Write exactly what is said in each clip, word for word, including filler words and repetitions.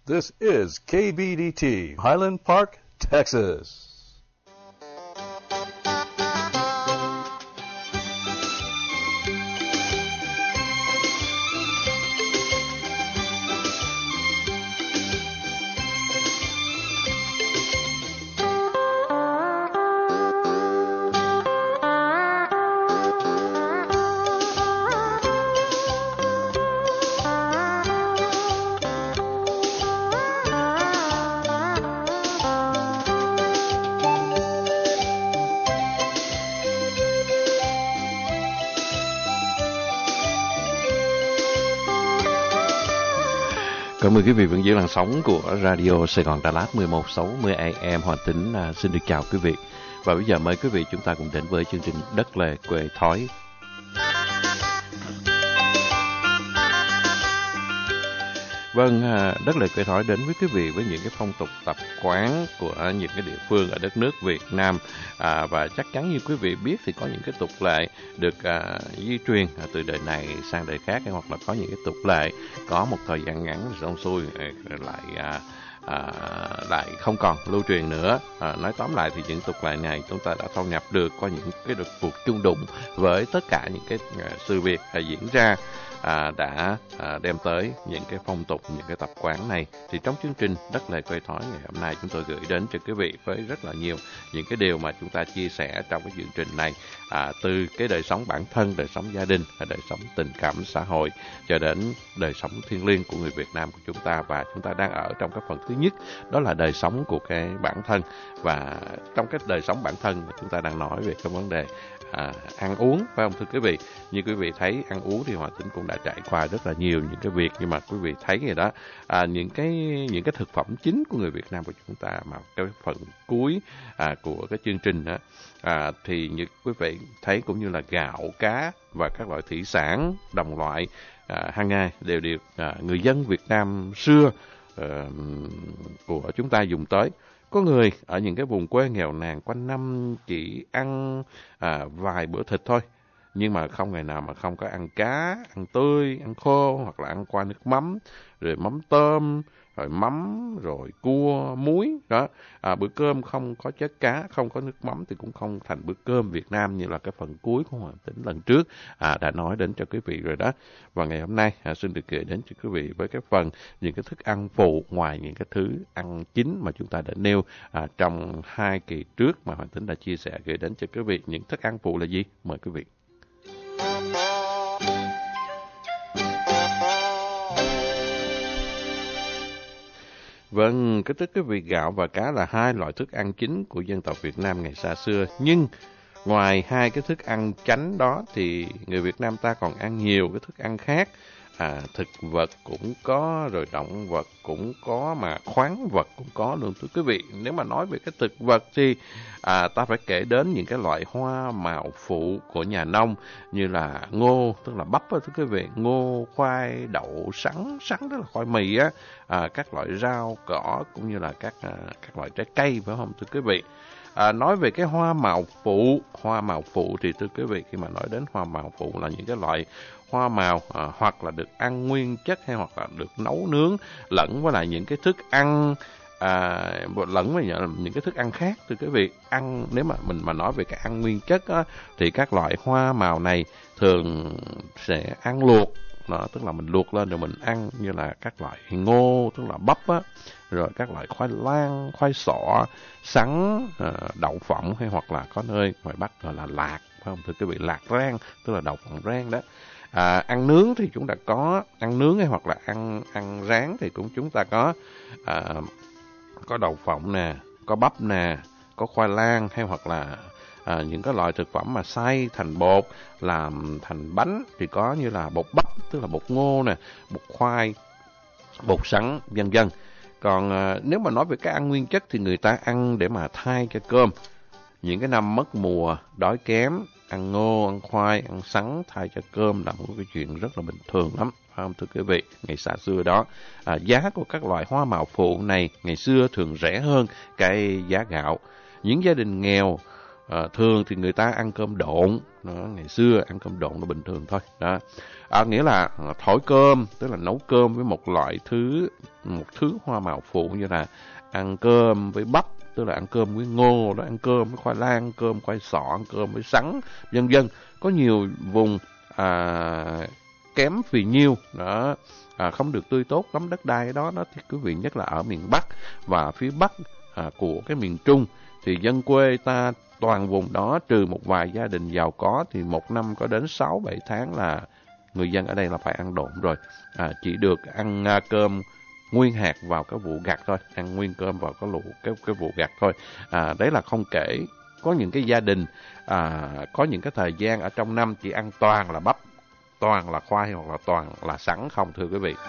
This is K B D T, Highland Park, Texas. Cảm ơn quý vị vẫn giữ làn sóng của Radio Sài Gòn Đà Lạt mười một sáu mươi A M. Hoàng Tính à, xin được chào quý vị. Và bây giờ mời quý vị chúng ta cùng đến với chương trình Đất Lề Quê Thói. Vâng, Đất Lề Quê Thói đến với quý vị với những cái phong tục tập quán của những cái địa phương ở đất nước Việt Nam. À, và chắc chắn như quý vị biết thì có những cái tục lệ được à, di truyền à, từ đời này sang đời khác, hay hoặc là có những cái tục lệ có một thời gian ngắn xong xuôi lại à, à, lại không còn lưu truyền nữa. À, nói tóm lại thì những tục lệ này chúng ta đã thâu nhập được qua những cái được cuộc chung đụng với tất cả những cái à, sự việc à, diễn ra. À, đã à, đem tới những cái phong tục, những cái tập quán này. Thì trong chương trình Đất Lề Quê Thói ngày hôm nay chúng tôi gửi đến cho quý vị với rất là nhiều những cái điều mà chúng ta chia sẻ trong cái chương trình này, à, từ cái đời sống bản thân, đời sống gia đình, đời sống tình cảm xã hội cho đến đời sống thiêng liêng của người Việt Nam của chúng ta. Và chúng ta đang ở trong cái phần thứ nhất, đó là đời sống của cái bản thân. Và trong cái đời sống bản thân chúng ta đang nói về cái vấn đề À, ăn uống, phải không thưa quý vị? Như quý vị thấy ăn uống thì Hoàng Tính cũng đã trải qua rất là nhiều những cái việc, nhưng mà quý vị thấy rồi đó, à, những cái những cái thực phẩm chính của người Việt Nam của chúng ta mà cái phần cuối à, của cái chương trình đó, à, thì như quý vị thấy cũng như là gạo, cá và các loại thủy sản đồng loại à, hàng ngày đều được à, người dân Việt Nam xưa à, của chúng ta dùng tới. Có người ở những cái vùng quê nghèo nàn quanh năm chỉ ăn à, vài bữa thịt thôi, nhưng mà không ngày nào mà không có ăn cá, ăn tươi, ăn khô, hoặc là ăn qua nước mắm, rồi mắm tôm, rồi mắm, rồi cua, muối đó. À, bữa cơm không có chất cá, không có nước mắm thì cũng không thành bữa cơm Việt Nam, như là cái phần cuối của Hoàng Tính lần trước à, đã nói đến cho quý vị rồi đó. Và ngày hôm nay à, xin được gửi đến cho quý vị với cái phần những cái thức ăn phụ ngoài những cái thứ ăn chính mà chúng ta đã nêu à, trong hai kỳ trước mà Hoàng Tính đã chia sẻ gửi đến cho quý vị. Những thức ăn phụ là gì? Mời quý vị. Vâng, cái tức cái vị gạo và cá là hai loại thức ăn chính của dân tộc Việt Nam ngày xa xưa. Nhưng ngoài hai cái thức ăn chánh đó thì người Việt Nam ta còn ăn nhiều cái thức ăn khác. À, thực vật cũng có, rồi động vật cũng có, mà khoáng vật cũng có luôn thưa quý vị. Nếu mà nói về cái thực vật thì à, ta phải kể đến những cái loại hoa màu phụ của nhà nông, như là ngô, tức là bắp đó, thưa quý vị, ngô, khoai, đậu, sắn, sắn tức là khoai mì á, à, các loại rau cỏ cũng như là các à, các loại trái cây, phải không thưa quý vị? À, nói về cái hoa màu phụ, hoa màu phụ thì thưa quý vị, khi mà nói đến hoa màu phụ là những cái loại hoa màu à, hoặc là được ăn nguyên chất, hay hoặc là được nấu nướng lẫn với lại những cái thức ăn à, lẫn với những cái thức ăn khác thưa quý vị. Ăn, nếu mà mình mà nói về cái ăn nguyên chất á, thì các loại hoa màu này thường sẽ ăn luộc. Đó, tức là mình luộc lên rồi mình ăn, như là các loại ngô, tức là bắp á, rồi các loại khoai lang, khoai sọ, sắn, đậu phộng, hay hoặc là có nơi ngoài Bắc gọi là lạc, phải không thưa quý vị? Lạc rang, tức là đậu phộng rang đó. À, ăn nướng thì chúng ta có ăn nướng hay hoặc là ăn ăn rán thì cũng chúng ta có à, có đậu phộng nè, có bắp nè, có khoai lang, hay hoặc là à, những cái loại thực phẩm mà xay thành bột làm thành bánh thì có như là bột bắp, tức là bột ngô nè, bột khoai, bột sắn, vân vân. Còn à, nếu mà nói về cái ăn nguyên chất thì người ta ăn để mà thay cho cơm. Những cái năm mất mùa, đói kém, ăn ngô, ăn khoai, ăn sắn thay cho cơm là một cái chuyện rất là bình thường lắm, phải không thưa quý vị? Ngày xa xưa đó, à, giá của các loại hoa màu phụ này ngày xưa thường rẻ hơn cái giá gạo. Những gia đình nghèo À, thường thì người ta ăn cơm độn, đó, ngày xưa ăn cơm độn là bình thường thôi. Đó. À, nghĩa là thổi cơm, tức là nấu cơm với một loại thứ, một thứ hoa màu phụ như là ăn cơm với bắp, tức là ăn cơm với ngô, đó, ăn cơm với khoai lang, ăn cơm khoai sọ, ăn cơm với sắn, vân vân. Có nhiều vùng à, kém phì nhiêu, đó, à, không được tươi tốt lắm đất đai đó, đó thì quý vị nhất là ở miền Bắc và phía Bắc à, của cái miền Trung thì dân quê ta toàn vùng đó trừ một vài gia đình giàu có thì một năm có đến sáu bảy tháng là người dân ở đây là phải ăn độn rồi, à, chỉ được ăn à, cơm nguyên hạt vào cái vụ gặt thôi, ăn nguyên cơm vào cái vụ cái cái vụ gặt thôi. À, đấy là không kể có những cái gia đình à, có những cái thời gian ở trong năm chỉ ăn toàn là bắp, toàn là khoai hoặc là toàn là sắn không, thưa quý vị.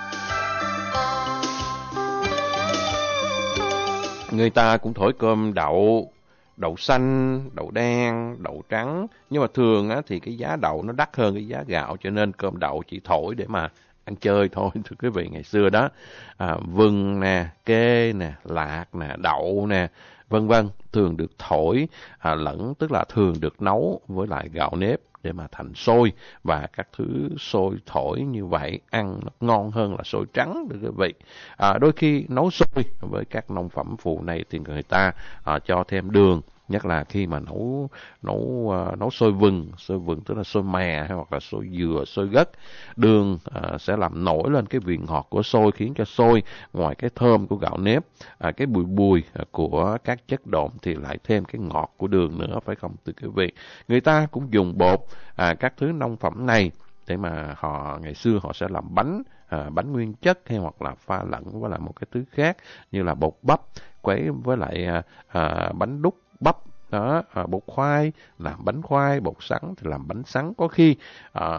Người ta cũng thổi cơm đậu, đậu xanh, đậu đen, đậu trắng, nhưng mà thường á, thì cái giá đậu nó đắt hơn cái giá gạo, cho nên cơm đậu chỉ thổi để mà ăn chơi thôi, thưa quý vị. Ngày xưa đó à, vừng nè, kê nè, lạc nè, đậu nè, vân vân thường được thổi à, lẫn, tức là thường được nấu với lại gạo nếp để mà thành xôi, và các thứ xôi thổi như vậy ăn nó ngon hơn là xôi trắng, thưa quý vị. À, đôi khi nấu xôi với các nông phẩm phụ này thì người ta à, cho thêm đường, nhất là khi mà nấu nấu uh, nấu xôi vừng, xôi vừng tức là xôi mè hay hoặc là xôi dừa, xôi gấc. Đường uh, sẽ làm nổi lên cái vị ngọt của xôi, khiến cho xôi ngoài cái thơm của gạo nếp, uh, cái bùi bùi uh, của các chất độn thì lại thêm cái ngọt của đường nữa, phải không thưa quý vị? Người ta cũng dùng bột uh, các thứ nông phẩm này để mà họ ngày xưa họ sẽ làm bánh, à, bánh nguyên chất hay hoặc là pha lẫn với lại một cái thứ khác như là bột bắp quấy với lại à, à, bánh đúc bắp đó, à, bột khoai làm bánh khoai, bột sắn thì làm bánh sắn. Có khi à,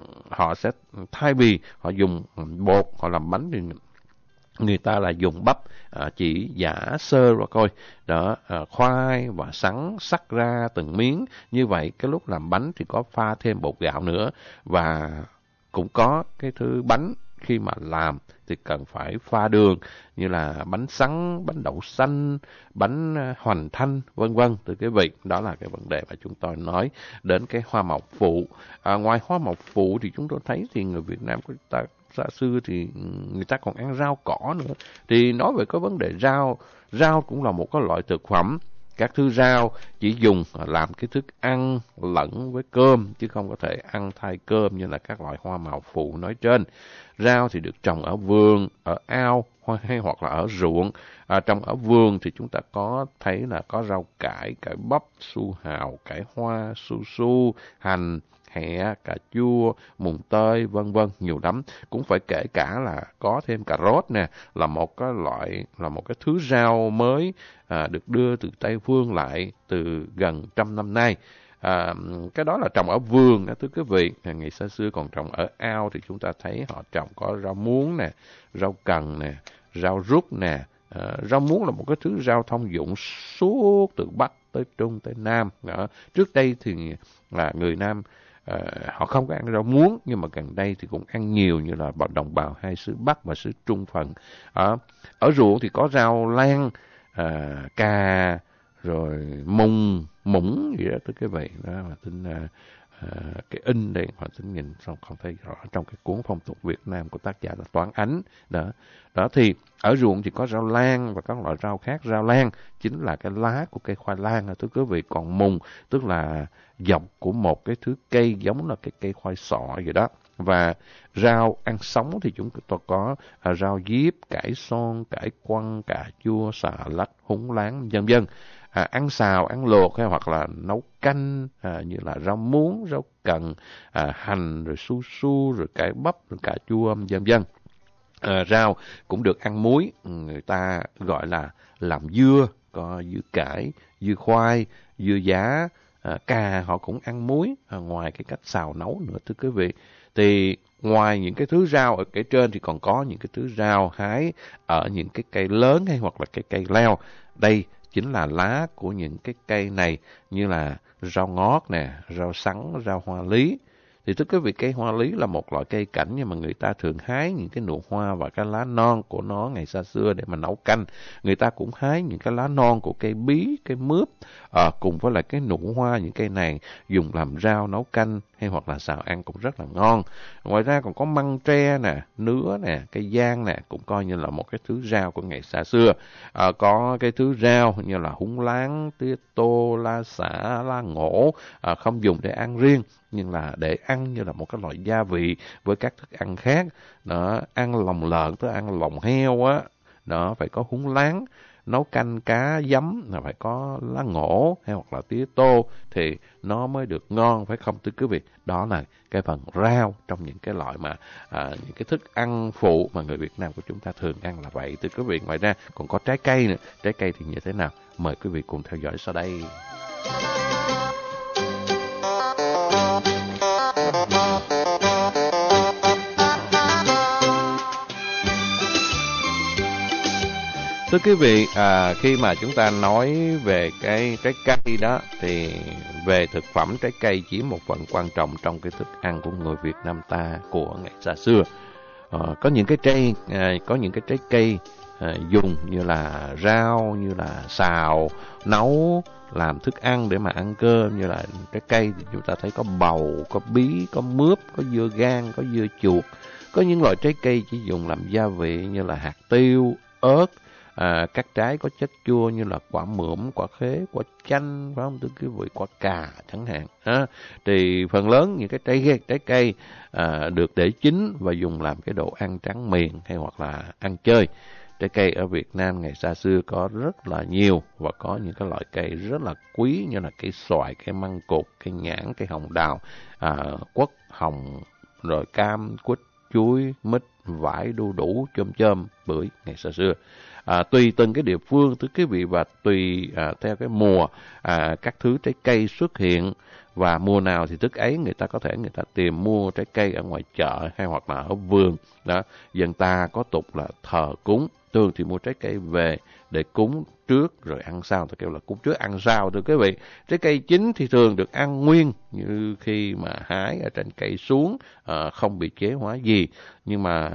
họ sẽ thay vì họ dùng bột họ làm bánh thì người ta là dùng bắp à, chỉ giả sơ rồi coi đó, à, khoai và sắn sắc ra từng miếng như vậy. Cái lúc làm bánh thì có pha thêm bột gạo nữa, và cũng có cái thứ bánh khi mà làm thì cần phải pha đường như là bánh sắn, bánh đậu xanh, bánh hoành thanh, vân vân. Từ cái vị đó là cái vấn đề mà chúng tôi nói đến cái hoa màu phụ. À, ngoài hoa màu phụ thì chúng tôi thấy thì người Việt Nam của chúng ta xa xưa thì người ta còn ăn rau cỏ nữa. Thì nói về cái vấn đề rau, rau cũng là một cái loại thực phẩm. Các thứ rau chỉ dùng làm cái thức ăn lẫn với cơm, chứ không có thể ăn thay cơm như là các loại hoa màu phụ nói trên. Rau thì được trồng ở vườn, ở ao hay hoặc là ở ruộng. À, trồng ở vườn thì chúng ta có thấy là có rau cải, cải bắp, su hào, cải hoa, su su, hành, hẹ, cà chua, mùng tơi, vân vân, nhiều lắm. Cũng phải kể cả là có thêm cà rốt nè, là một cái loại, là một cái thứ rau mới à, được đưa từ Tây Phương lại từ gần trăm năm nay. À, cái đó là trồng ở vườn đó, thưa quý vị. Ngày xa xưa còn trồng ở ao thì chúng ta thấy họ trồng có rau muống nè, rau cần nè, rau rút nè. À, rau muống là một cái thứ rau thông dụng suốt từ Bắc tới Trung tới Nam. Đó. Trước đây thì là người Nam à, họ không có ăn rau muống, nhưng mà gần đây thì cũng ăn nhiều, như là đồng bào hai xứ Bắc và xứ Trung phần. À, ở ruộng thì có rau lan, à, cà, rồi mùng, mũng gì đó, thưa quý vị. Đó là tính à, à, cái in đây họ tính nhìn không không thấy rõ trong cái cuốn Phong tục Việt Nam của tác giả là Toán Ánh. Đó, đó thì ở ruộng thì có rau lan và các loại rau khác. Rau lan chính là cái lá của cây khoai lang, thưa quý vị. Còn mùng tức là dọc của một cái thứ cây giống là cái cây khoai sọ vậy đó. Và rau ăn sống thì chúng tôi có à, rau diếp, cải son, cải quăng, cà chua, xà lách, húng láng, vân vân. À, ăn xào, ăn luộc hay hoặc là nấu canh à, như là rau muống, rau cần, à, hành, rồi su su, rồi cải bắp, rồi cà chua, vân vân. À, rau cũng được ăn muối, người ta gọi là làm dưa, có dưa cải, dưa khoai, dưa giá, à, cà họ cũng ăn muối, à, ngoài cái cách xào nấu nữa, thưa quý vị. Thì ngoài những cái thứ rau ở cái trên thì còn có những cái thứ rau hái ở những cái cây lớn hay hoặc là cái cây leo. Đây chính là lá của những cái cây này, như là rau ngót nè, rau sắn, rau hoa lý. Thì thưa quý vị, cây hoa lý là một loại cây cảnh, nhưng mà người ta thường hái những cái nụ hoa và cái lá non của nó ngày xa xưa để mà nấu canh. Người ta cũng hái những cái lá non của cây bí, cây mướp, à, cùng với lại cái nụ hoa những cây này dùng làm rau nấu canh hay hoặc là xào ăn cũng rất là ngon. Ngoài ra còn có măng tre nè, nứa nè, cây giang nè, cũng coi như là một cái thứ rau của ngày xa xưa. À, có cái thứ rau như là húng láng, tía tô, la xả, la ngổ, à, không dùng để ăn riêng, nhưng là để ăn như là một cái loại gia vị với các thức ăn khác. Đó, ăn lòng lợn tới ăn lòng heo á, đó phải có húng láng. Nấu canh cá giấm là phải có lá ngổ hay hoặc là tía tô thì nó mới được ngon, phải không thưa quý vị? Đó là cái phần rau trong những cái loại mà à, những cái thức ăn phụ mà người Việt Nam của chúng ta thường ăn là vậy thưa quý vị. Ngoài ra còn có trái cây nữa. Trái cây thì như thế nào? Mời quý vị cùng theo dõi sau đây. Thưa quý vị, à, khi mà chúng ta nói về cái trái cây đó thì về thực phẩm, trái cây chiếm một phần quan trọng trong cái thức ăn của người Việt Nam ta của ngày xa xưa. À, có những cái trái à, có những cái trái cây à, dùng như là rau, như là xào, nấu, làm thức ăn để mà ăn cơm. Như là trái cây thì chúng ta thấy có bầu, có bí, có mướp, có dưa gang, có dưa chuột. Có những loại trái cây chỉ dùng làm gia vị như là hạt tiêu, ớt. À, các trái có chất chua như là quả mượm, quả khế, quả chanh, phải không? Thưa quý vị, quả cà chẳng hạn. À, thì phần lớn những cái trái, trái cây à, được để chín và dùng làm cái đồ ăn tráng miệng hay hoặc là ăn chơi. Trái cây ở Việt Nam ngày xa xưa có rất là nhiều và có những cái loại cây rất là quý như là cây xoài, cây măng cụt, cây nhãn, cây hồng đào, à, quất, hồng, rồi cam, quýt, chuối, mít, vải, đu đủ, chôm chôm, bưởi ngày xa xưa. À, tùy từng cái địa phương thưa quý vị và tùy à, theo cái mùa à, các thứ trái cây xuất hiện, và mùa nào thì tức ấy người ta có thể người ta tìm mua trái cây ở ngoài chợ hay hoặc là ở vườn đó. Dân ta có tục là thờ cúng, thường thì mua trái cây về để cúng trước rồi ăn sau, ta kêu là cúng trước ăn sau thưa quý vị. Trái cây chín thì thường được ăn nguyên như khi mà hái ở trên cây xuống, à, không bị chế hóa gì, nhưng mà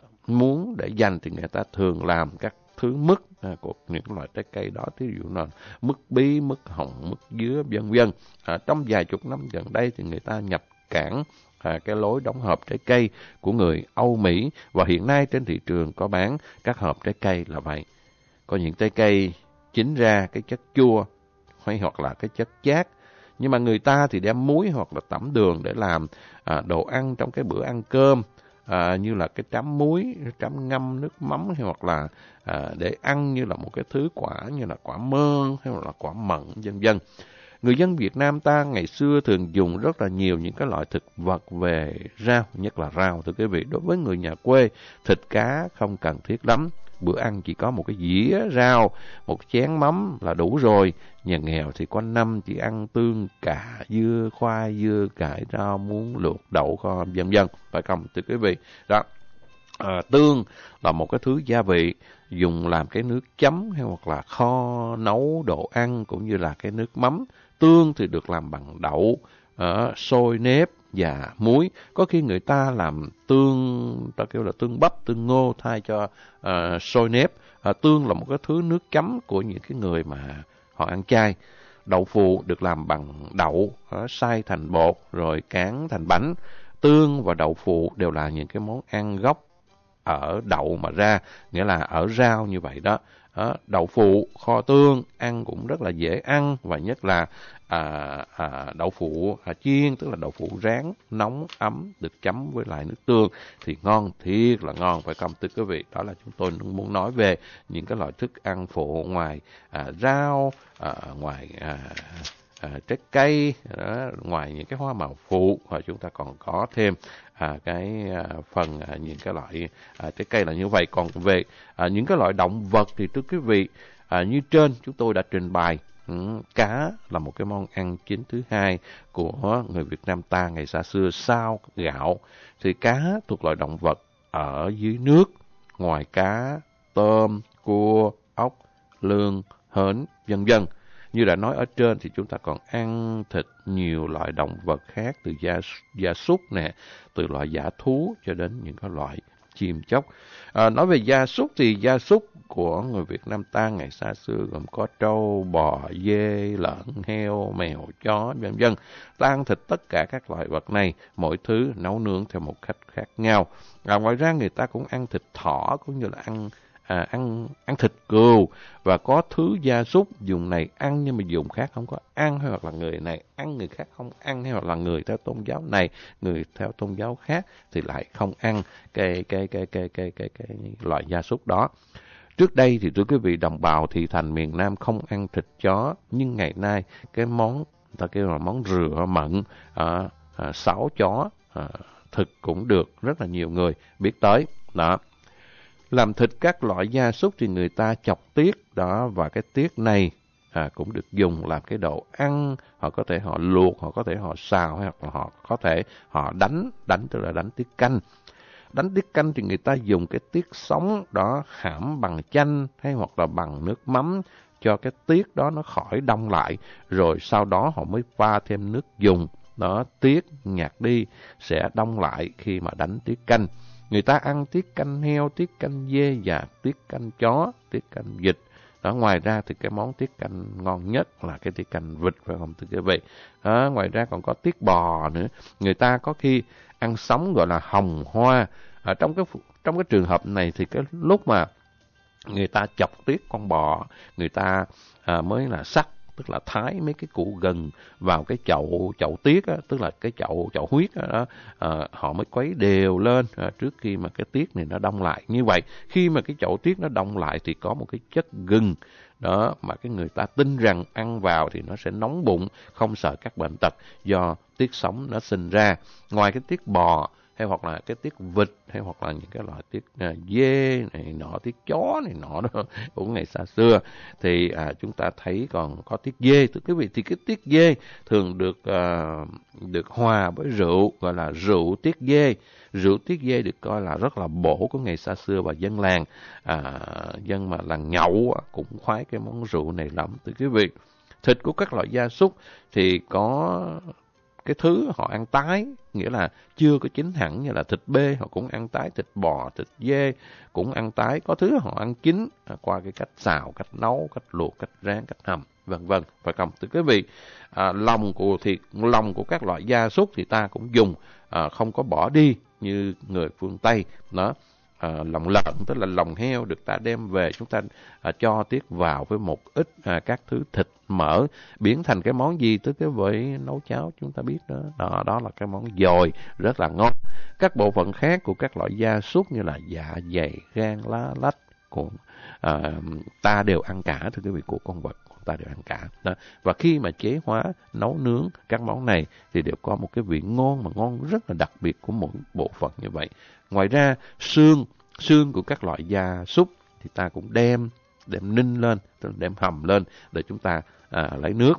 muốn để dành thì người ta thường làm các thứ mứt à, của những loại trái cây đó, thí dụ là mứt bí, mứt hồng, mứt dứa, vân vân. À, trong vài chục năm gần đây thì người ta nhập cảng à, cái lối đóng hộp trái cây của người Âu Mỹ, và hiện nay trên thị trường có bán các hộp trái cây là vậy. Có những trái cây chín ra cái chất chua hay hoặc là cái chất chát, nhưng mà người ta thì đem muối hoặc là tẩm đường để làm à, đồ ăn trong cái bữa ăn cơm. À, như là cái trám muối, trám ngâm nước mắm hay hoặc là à, để ăn như là một cái thứ quả như là quả mơn hay hoặc là quả mận vân vân. Người dân Việt Nam ta ngày xưa thường dùng rất là nhiều những cái loại thực vật về rau, nhất là rau thưa quý vị. Đối với người nhà quê, thịt cá không cần thiết lắm. Bữa ăn chỉ có một cái dĩa rau, một chén mắm là đủ rồi. Nhà nghèo thì quanh năm chỉ ăn tương, cà, dưa, khoai, dưa, cải, rau muống, luộc, đậu, kho, vân vân. Phải không thưa quý vị? Đó. À, tương là một cái thứ gia vị dùng làm cái nước chấm hay hoặc là kho nấu đồ ăn, cũng như là cái nước mắm. Tương thì được làm bằng đậu, uh, xôi nếp và muối. Có khi người ta làm tương, ta kêu là tương bắp, tương ngô thay cho uh, xôi nếp. Uh, tương là một cái thứ nước chấm của những cái người mà họ ăn chay. Đậu phụ được làm bằng đậu, uh, xay thành bột rồi cán thành bánh. Tương và đậu phụ đều là những cái món ăn gốc ở đậu mà ra, nghĩa là ở rau như vậy đó. Đó, đậu phụ kho tương ăn cũng rất là dễ ăn, và nhất là à, à, đậu phụ à, chiên, tức là đậu phụ rán nóng ấm được chấm với lại nước tương thì ngon, thiệt là ngon, phải không thưa quý vị? Đó là chúng tôi muốn nói về những cái loại thức ăn phụ ngoài à, rau, à, ngoài à, à, trái cây, đó, ngoài những cái hoa màu phụ, và chúng ta còn có thêm À, cái à, phần à, những cái loại à, trái cây là như vậy. Còn về à, những cái loại động vật thì thưa quý vị, à, như trên chúng tôi đã trình bày, ừ, cá là một cái món ăn chính thứ hai của người Việt Nam ta ngày xa xưa sau gạo. Thì cá thuộc loại động vật ở dưới nước, ngoài cá, tôm, cua, ốc, lươn, hến, vân vân, Như đã nói ở trên thì chúng ta còn ăn thịt nhiều loại động vật khác, từ gia, gia súc nè, từ loại dã thú cho đến những cái loại chim chóc. À, nói về gia súc thì gia súc của người Việt Nam ta ngày xa xưa gồm có trâu, bò, dê, lợn, heo, mèo, chó, vân vân. Ta ăn thịt tất cả các loại vật này, mỗi thứ nấu nướng theo một cách khác nhau. À, ngoài ra người ta cũng ăn thịt thỏ cũng như là ăn à, ăn ăn thịt cừu, và có thứ gia súc dùng này ăn nhưng mà dùng khác không có ăn, hay hoặc là người này ăn người khác không ăn, hay hoặc là người theo tôn giáo này người theo tôn giáo khác thì lại không ăn cái cái cái cái cái cái cái, cái loại gia súc đó. Trước đây thì thưa quý vị, đồng bào thị thành miền Nam không ăn thịt chó, nhưng ngày nay cái món ta kêu là món rửa mận, à, à, sáo chó, à, thực cũng được rất là nhiều người biết tới. Đó. Làm thịt các loại gia súc thì người ta chọc tiết đó, và cái tiết này à, cũng được dùng làm cái đồ ăn. Họ có thể họ luộc, họ có thể họ xào, hoặc là họ có thể họ đánh, đánh tức là đánh tiết canh. Đánh tiết canh thì người ta dùng cái tiết sống đó hãm bằng chanh hay hoặc là bằng nước mắm cho cái tiết đó nó khỏi đông lại, rồi sau đó họ mới pha thêm nước dùng. Đó, tiết nhạt đi sẽ đông lại khi mà đánh tiết canh. Người ta ăn tiết canh heo, tiết canh dê và tiết canh chó, tiết canh vịt. Đó, ngoài ra thì cái món tiết canh ngon nhất là cái tiết canh vịt, phải không thưa quý vị? Đó, ngoài ra còn có tiết bò nữa. Người ta có khi ăn sống gọi là hồng hoa. Ở trong cái trong cái trường hợp này thì cái lúc mà người ta chọc tiết con bò, người ta à, mới là sắc, tức là thái mấy cái củ gừng vào cái chậu chậu tiết á, tức là cái chậu chậu huyết đó, à, họ mới quấy đều lên à, trước khi mà cái tiết này nó đông lại. Như vậy khi mà cái chậu tiết nó đông lại thì có một cái chất gừng đó mà cái người ta tin rằng ăn vào thì nó sẽ nóng bụng, không sợ các bệnh tật do tiết sống nó sinh ra. Ngoài cái tiết bò hay hoặc là cái tiết vịt hay hoặc là những cái loại tiết à, dê này nọ, tiết chó này nọ đó của ngày xa xưa thì à, chúng ta thấy còn có tiết dê. Thưa quý vị, thì cái tiết dê thường được à, được hòa với rượu, gọi là rượu tiết dê. Rượu tiết dê được coi là rất là bổ của ngày xa xưa, và dân làng à, dân mà làng nhậu cũng khoái cái món rượu này lắm. Thưa quý vị, thịt của các loại gia súc thì có cái thứ họ ăn tái, nghĩa là chưa có chín hẳn, như là thịt bê họ cũng ăn tái, thịt bò, thịt dê cũng ăn tái. Có thứ họ ăn chín qua cái cách xào, cách nấu, cách luộc, cách rán, cách hầm, vân vân. Phải không thưa quý vị? À, lòng của thịt, lòng của các loại gia súc thì ta cũng dùng à, không có bỏ đi như người phương Tây. Đó. À, lòng lợn tức là lòng heo được ta đem về, chúng ta à, cho tiết vào với một ít à, các thứ thịt mỡ, biến thành cái món gì tới cái vị nấu cháo chúng ta biết đó. Đó, đó là cái món dồi rất là ngon. Các bộ phận khác của các loại gia súc như là dạ dày, gan, lá lách của à, ta đều ăn cả, thưa quý vị, của con vật ta đều ăn cả đó. Và khi mà chế hóa nấu nướng các món này thì đều có một cái vị ngon, mà ngon rất là đặc biệt của mỗi bộ phận như vậy. Ngoài ra xương xương của các loại gia súc thì ta cũng đem đem ninh lên, tức là đem hầm lên để chúng ta à, lấy nước.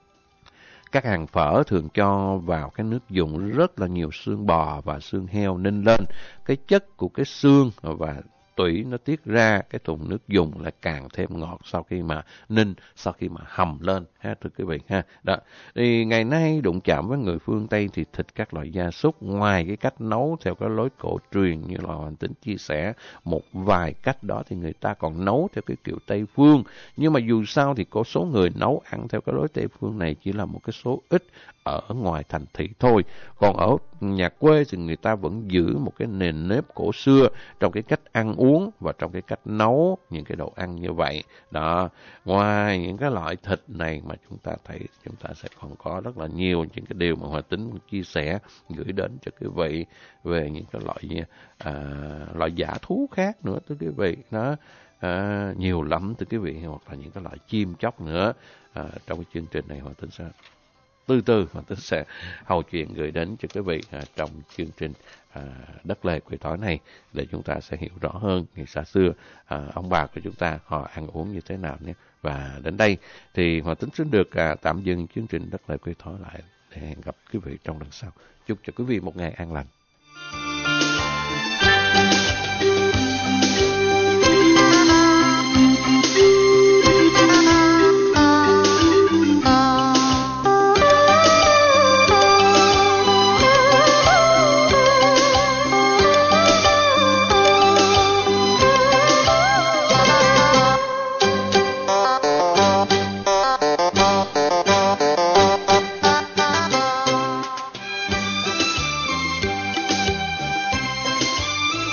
Các hàng phở thường cho vào cái nước dùng rất là nhiều xương bò và xương heo ninh lên. Cái chất của cái xương và tủy nó tiết ra cái thùng nước dùng là càng thêm ngọt sau khi mà ninh, sau khi mà hầm lên ha, thưa quý vị ha. Đó. Thì ngày nay đụng chạm với người phương Tây thì thịt các loại gia súc, ngoài cái cách nấu theo cái lối cổ truyền như là Hoàng Tính chia sẻ một vài cách đó, thì người ta còn nấu theo cái kiểu Tây phương. Nhưng mà dù sao thì có số người nấu ăn theo cái lối Tây phương này chỉ là một cái số ít ở ngoài thành thị thôi. Còn ở nhà quê thì người ta vẫn giữ một cái nền nếp cổ xưa trong cái cách ăn uống và trong cái cách nấu những cái đồ ăn như vậy. Đó. Ngoài những cái loại thịt này mà chúng ta thấy, chúng ta sẽ còn có rất là nhiều những cái điều mà Hòa Tính chia sẻ gửi đến cho quý vị về những cái loại à, loại dã thú khác nữa, thưa quý vị. Đó. À, nhiều lắm thưa quý vị, hoặc là những cái loại chim chóc nữa. À, trong cái chương trình này Hòa Tính sẽ từ từ Hòa Tính sẽ hầu chuyện gửi đến cho quý vị à, trong chương trình à, Đất Lề Quê Thói này, để chúng ta sẽ hiểu rõ hơn ngày xa xưa à, ông bà của chúng ta họ ăn uống như thế nào nhé. Và đến đây thì Hòa Tính xin được à, tạm dừng chương trình Đất Lề Quê Thói lại để hẹn gặp quý vị trong lần sau. Chúc cho quý vị một ngày an lành.